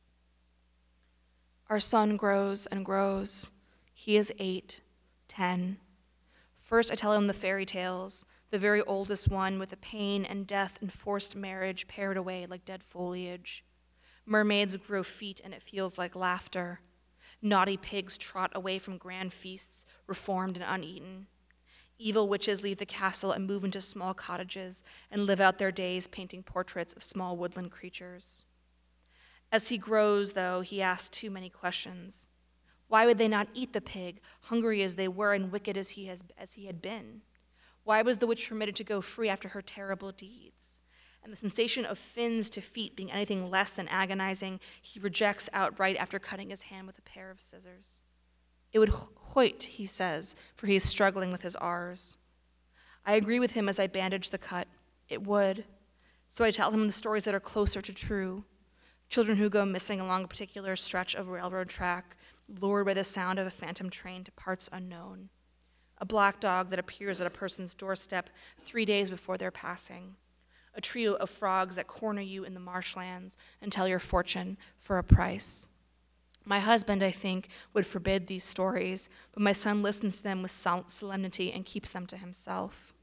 Our son grows and grows. He is eight, ten. First, I tell him the fairy tales, the very oldest one with the pain and death and forced marriage pared away like dead foliage. Mermaids grow feet and it feels like laughter. Naughty pigs trot away from grand feasts, reformed and uneaten. Evil witches leave the castle and move into small cottages and live out their days painting portraits of small woodland creatures. As he grows, though, he asks too many questions. Why would they not eat the pig, hungry as they were and wicked as he, has, as he had been? Why was the witch permitted to go free after her terrible deeds? And the sensation of fins to feet being anything less than agonizing, he rejects outright after cutting his hand with a pair of scissors. It would hoit, he says, for he is struggling with his R's. I agree with him as I bandage the cut. It would. So I tell him the stories that are closer to true. Children who go missing along a particular stretch of railroad track, lured by the sound of a phantom train to parts unknown. A black dog that appears at a person's doorstep three days before their passing. A trio of frogs that corner you in the marshlands and tell your fortune for a price. My husband, I think, would forbid these stories, but my son listens to them with solemnity and keeps them to himself.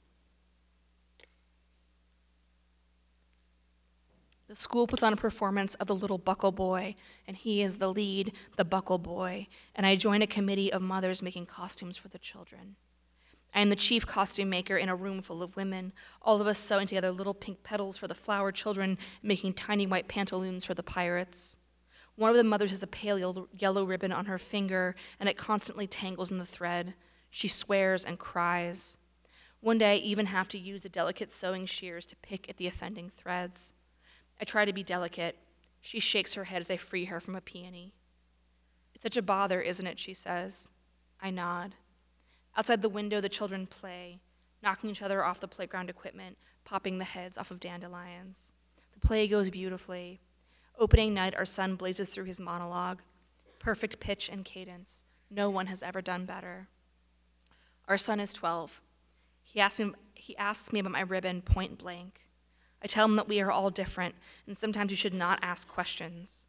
The school puts on a performance of The Little Buckle Boy, and he is the lead, the Buckle Boy, and I join a committee of mothers making costumes for the children. I am the chief costume maker in a room full of women, all of us sewing together little pink petals for the flower children, making tiny white pantaloons for the pirates. One of the mothers has a pale yellow ribbon on her finger, and it constantly tangles in the thread. She swears and cries. One day I even have to use the delicate sewing shears to pick at the offending threads. I try to be delicate. She shakes her head as I free her from a peony. It's such a bother, isn't it, she says. I nod. Outside the window, the children play, knocking each other off the playground equipment, popping the heads off of dandelions. The play goes beautifully. Opening night, our son blazes through his monologue. Perfect pitch and cadence. No one has ever done better. Our son is twelve. He asks me, he asks me about my ribbon point blank. I tell him that we are all different, and sometimes you should not ask questions.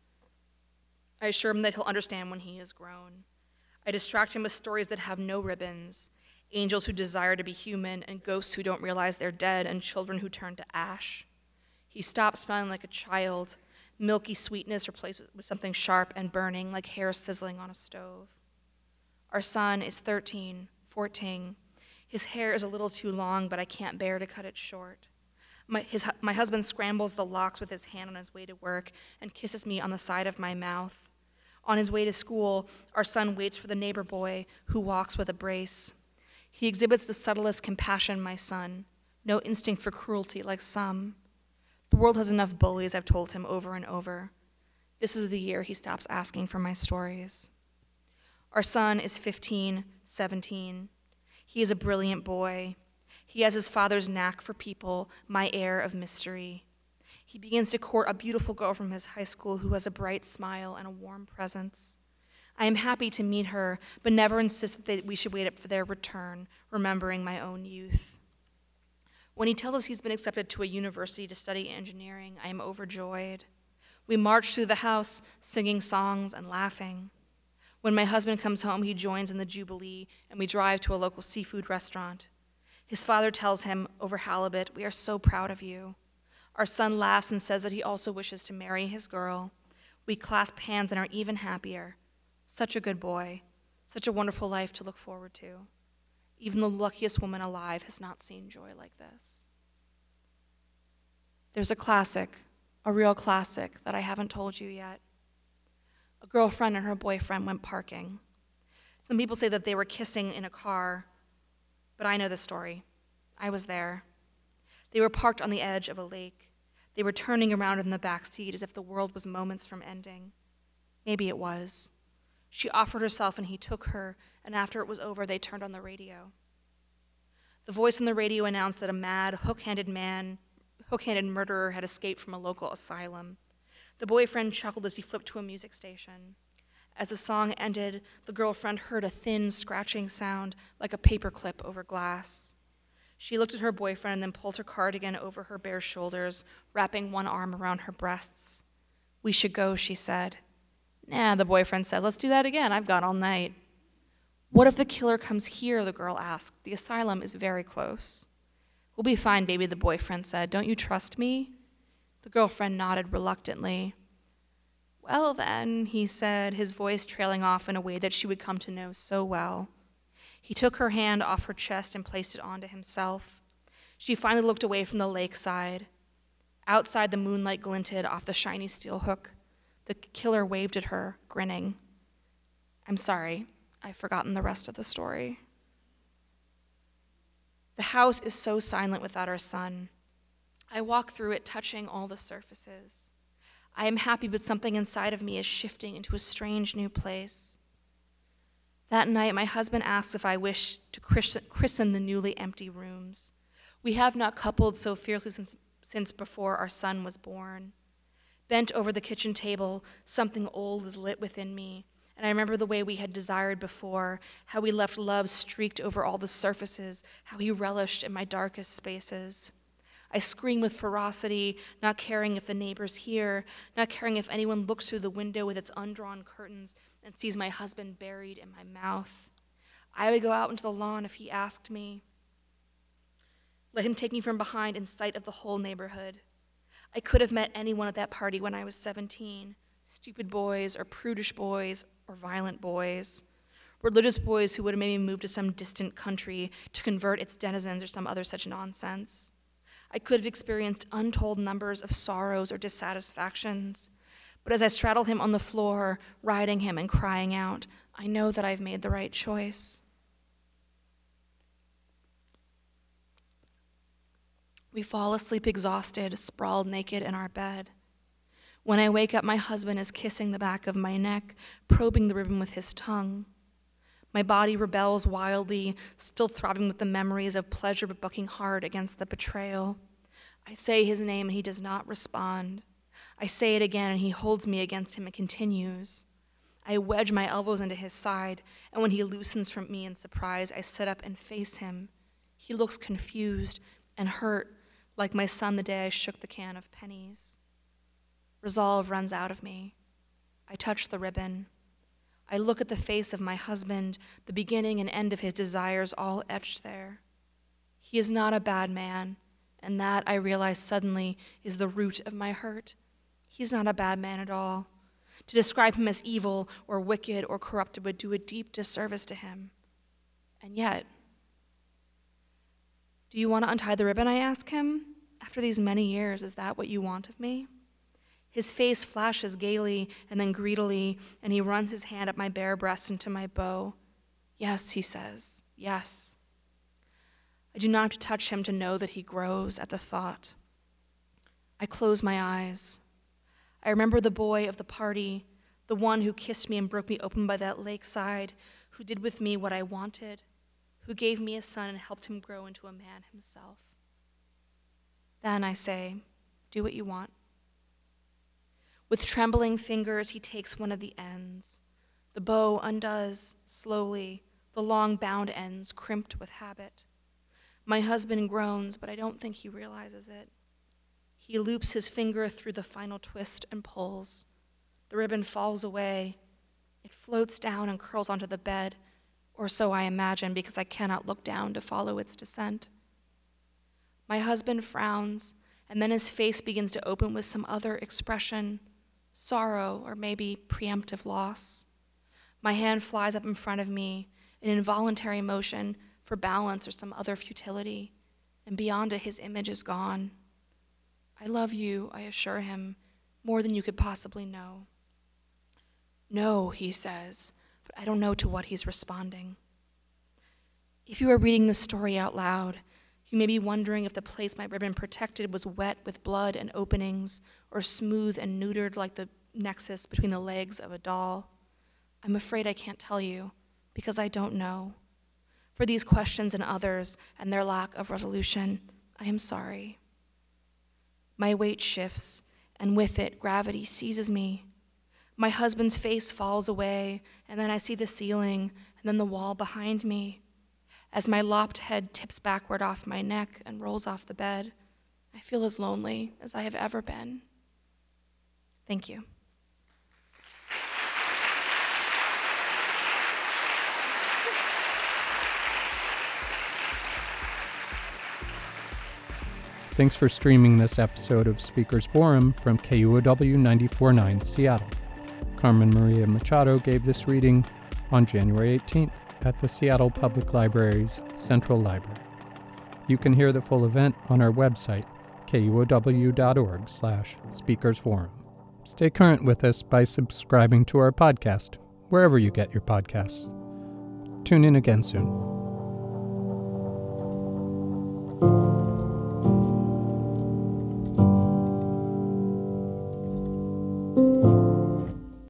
I assure him that he'll understand when he is grown. I distract him with stories that have no ribbons, angels who desire to be human, and ghosts who don't realize they're dead, and children who turn to ash. He stops smiling like a child, milky sweetness replaced with something sharp and burning, like hair sizzling on a stove. Our son is thirteen, fourteen. His hair is a little too long, but I can't bear to cut it short. My, his, my husband scrambles the locks with his hand on his way to work and kisses me on the side of my mouth. On his way to school, our son waits for the neighbor boy who walks with a brace. He exhibits the subtlest compassion, my son, no instinct for cruelty like some. The world has enough bullies, I've told him over and over. This is the year he stops asking for my stories. Our son is fifteen, seventeen. He is a brilliant boy. He has his father's knack for people, my air of mystery. He begins to court a beautiful girl from his high school who has a bright smile and a warm presence. I am happy to meet her, but never insist that they, we should wait up for their return, remembering my own youth. When he tells us he's been accepted to a university to study engineering, I am overjoyed. We march through the house, singing songs and laughing. When my husband comes home, he joins in the jubilee, and we drive to a local seafood restaurant. His father tells him over halibut, "We are so proud of you." Our son laughs and says that he also wishes to marry his girl. We clasp hands and are even happier. Such a good boy, such a wonderful life to look forward to. Even the luckiest woman alive has not seen joy like this. There's a classic, a real classic, that I haven't told you yet. A girlfriend and her boyfriend went parking. Some people say that they were kissing in a car, but I know the story. I was there. They were parked on the edge of a lake. They were turning around in the back seat as if the world was moments from ending. Maybe it was. She offered herself and he took her, and after it was over, they turned on the radio. The voice on the radio announced that a mad, hook-handed man, hook-handed murderer had escaped from a local asylum. The boyfriend chuckled as he flipped to a music station. As the song ended, the girlfriend heard a thin, scratching sound like a paperclip over glass. She looked at her boyfriend and then pulled her cardigan over her bare shoulders, wrapping one arm around her breasts. "We should go," she said. "Nah," the boyfriend said. "Let's do that again. I've got all night." "What if the killer comes here?" the girl asked. "The asylum is very close." "We'll be fine, baby," the boyfriend said. "Don't you trust me?" The girlfriend nodded reluctantly. "Well, then," he said, his voice trailing off in a way that she would come to know so well. He took her hand off her chest and placed it onto himself. She finally looked away from the lakeside. Outside, the moonlight glinted off the shiny steel hook. The killer waved at her, grinning. "I'm sorry, I've forgotten the rest of the story." The house is so silent without our son. I walk through it, touching all the surfaces. I am happy, but something inside of me is shifting into a strange new place. That night, my husband asks if I wish to christen the newly empty rooms. We have not coupled so fiercely since, since before our son was born. Bent over the kitchen table, something old is lit within me, and I remember the way we had desired before, how we left love streaked over all the surfaces, how he relished in my darkest spaces. I scream with ferocity, not caring if the neighbors hear, not caring if anyone looks through the window with its undrawn curtains and sees my husband buried in my mouth. I would go out into the lawn if he asked me. Let him take me from behind in sight of the whole neighborhood. I could have met anyone at that party when I was seventeen, stupid boys or prudish boys or violent boys, religious boys who would have made me move to some distant country to convert its denizens or some other such nonsense. I could have experienced untold numbers of sorrows or dissatisfactions, but as I straddle him on the floor, riding him and crying out, I know that I've made the right choice. We fall asleep exhausted, sprawled naked in our bed. When I wake up, my husband is kissing the back of my neck, probing the ribbon with his tongue. My body rebels wildly, still throbbing with the memories of pleasure but bucking hard against the betrayal. I say his name and he does not respond. I say it again and he holds me against him and continues. I wedge my elbows into his side, and when he loosens from me in surprise, I sit up and face him. He looks confused and hurt, like my son the day I shook the can of pennies. Resolve runs out of me. I touch the ribbon. I look at the face of my husband, the beginning and end of his desires all etched there. He is not a bad man, and that, I realize suddenly, is the root of my hurt. He's not a bad man at all. To describe him as evil or wicked or corrupted would do a deep disservice to him. And yet, do you want to untie the ribbon, I ask him? After these many years, is that what you want of me? His face flashes gaily and then greedily, and he runs his hand up my bare breast into my bow. Yes, he says, yes. I do not have to touch him to know that he grows at the thought. I close my eyes. I remember the boy of the party, the one who kissed me and broke me open by that lakeside, who did with me what I wanted, who gave me a son and helped him grow into a man himself. Then I say, do what you want. With trembling fingers, he takes one of the ends. The bow undoes slowly, the long bound ends crimped with habit. My husband groans, but I don't think he realizes it. He loops his finger through the final twist and pulls. The ribbon falls away. It floats down and curls onto the bed, or so I imagine, because I cannot look down to follow its descent. My husband frowns, and then his face begins to open with some other expression, sorrow or maybe preemptive loss. My hand flies up in front of me, an involuntary motion for balance or some other futility, and beyond it his image is gone. I love you, I assure him, more than you could possibly know. No, he says, but I don't know to what he's responding. If you are reading this story out loud, you may be wondering if the place my ribbon protected was wet with blood and openings, or smooth and neutered like the nexus between the legs of a doll. I'm afraid I can't tell you, because I don't know. For these questions and others, and their lack of resolution, I am sorry. My weight shifts, and with it, gravity seizes me. My husband's face falls away, and then I see the ceiling, and then the wall behind me. As my lopped head tips backward off my neck and rolls off the bed, I feel as lonely as I have ever been. Thank you. Thanks for streaming this episode of Speakers Forum from K U O W ninety-four point nine Seattle. Carmen Maria Machado gave this reading on January eighteenth at the Seattle Public Library's Central Library. You can hear the full event on our website, K U O W dot org slash speakers forum. Stay current with us by subscribing to our podcast, wherever you get your podcasts. Tune in again soon.